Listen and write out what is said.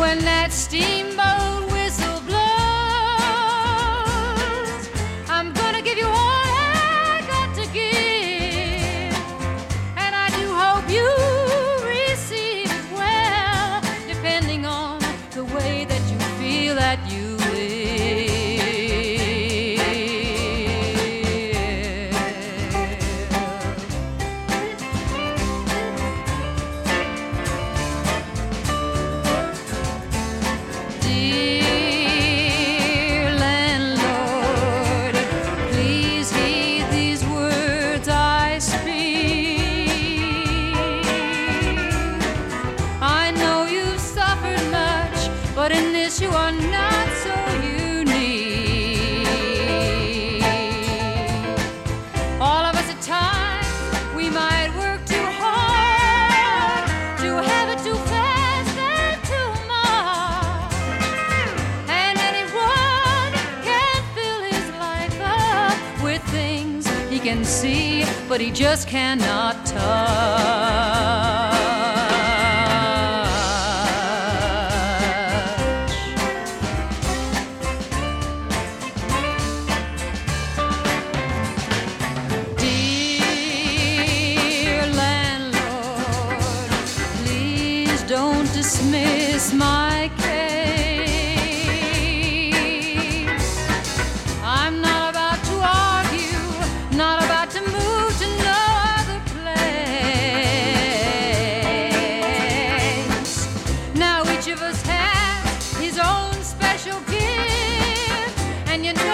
when that steamboat whistle blows, I'm gonna give you all I got to give, and I do hope you receive it well, depending on the way that you feel that you but in this you are not so unique. All of us at times, we might work too hard to have it too fast and too much. And anyone can fill his life up with things he can see, but he just cannot touch. Don't dismiss my case. I'm not about to argue, not about to move to no other place. Now each of us has his own special gift, and you know